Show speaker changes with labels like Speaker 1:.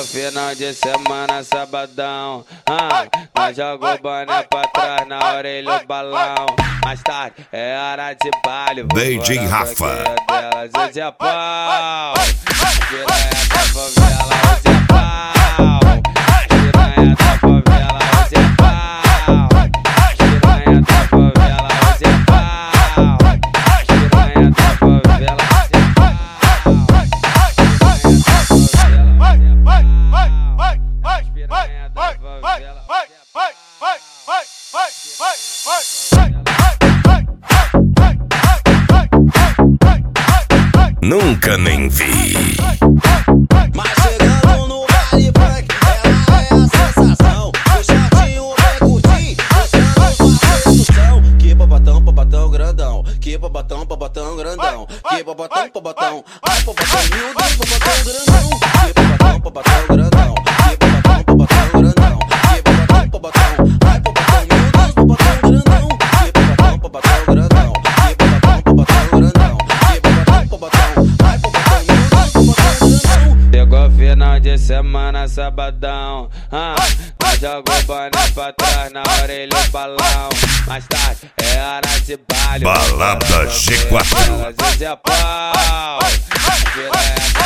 Speaker 1: final de semana, sabadão. Nós joga o boné pra trás, na orelha o balão. Mais tarde é hora de baile.
Speaker 2: DJ Rafa.
Speaker 1: Hoje é pau. Piranha da favela, hoje é pau. Piranha da favela, hoje é pau. Piranha da favela, hoje é pau. Piranha da favela, hoje é pau.
Speaker 2: Nunca nem vi.
Speaker 3: Mas chegando no baile funk, ela é a sensação. O shortinho vem curtir, mostrando o passeio do chão. Que babatão grandão. Que babatão grandão. Que babatão. Ai, babatão, meu Deus, babatão grandão. Que babatão grandão. Que babatão grandão. Que babatão. Ai, babatão, meu Deus, babatão grandão. Que babatão grandão. Que babatão grandão.
Speaker 1: Chegou final de semana, sabadão. Nós joga o boné pra trás, na orelha o balão. Mais tarde é hora de baile.
Speaker 2: Balada G4.
Speaker 1: Hoje é pau. Piranha